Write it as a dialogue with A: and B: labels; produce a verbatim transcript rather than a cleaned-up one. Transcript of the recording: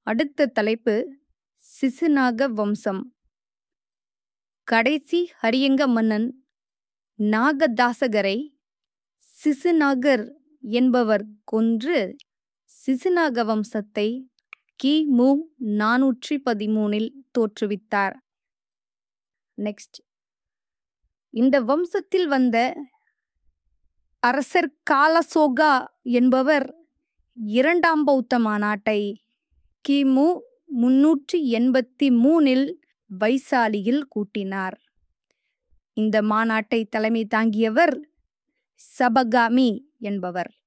A: அடுத்த தலைப்பு சிசுநாக வம்சம். கடைசி ஹரியங்க மன்னன் நாகதாசகரை சிசுநாகர் என்பவர் கொன்று சிசுநாக வம்சத்தை கிமு நானூற்றி பதிமூனில் தோற்றுவித்தார். நெக்ஸ்ட், இந்த வம்சத்தில் வந்த அரசர் காலசோகா என்பவர் இரண்டாம் பௌத்த மாநாட்டை கிமு முன்னூற்றி எண்பத்தி மூனில் வைசாலியில் கூட்டினார். இந்த மாநாட்டை தலைமை தாங்கியவர் சபகாமி என்பவர்.